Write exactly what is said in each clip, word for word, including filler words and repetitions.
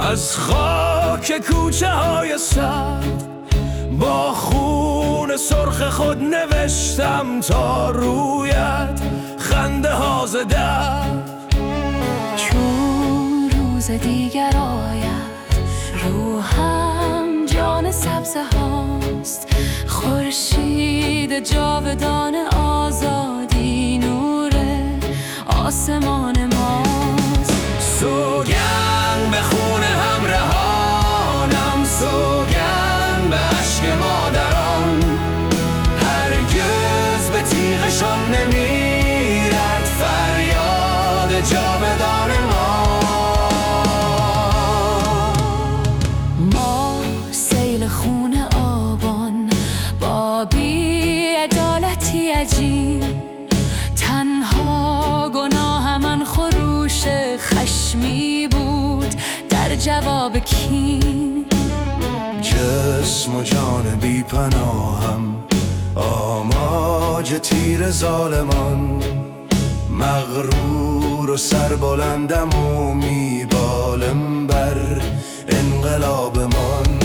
از خاک کوچه های سرد با خون سرخ خود نوشتم تا رویت خنده ها زده. چون روز دیگر آید روحم جان سبزه هاست، خورشید جاودان آزادی نور آسمان ماست. سوگند به خون همراهانم، سوگند به عشق مادران، هرگز به تیغشان نمیرد فریاد جاودان ما. ما سیل خون آبان با بی‌عدالتی عجیب، تنها گناه من خروش خشمی بود در جواب کین. جسم و جان بی پناهم آماج تیر ظالمان، مغرور و سربلندم و میبالم بر انقلاب من.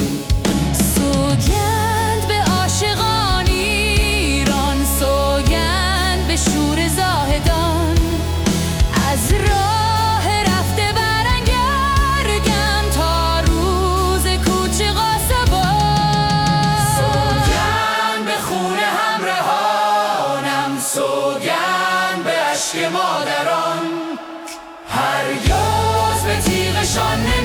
سوگند به عاشقان ایران، سوگند به شور زاهدان، از راه رفته برنگردم تا روز کوچه قاسبان. سوگند به خون همراهانم، سوگند به عشق مادران، هرگز به تیغشان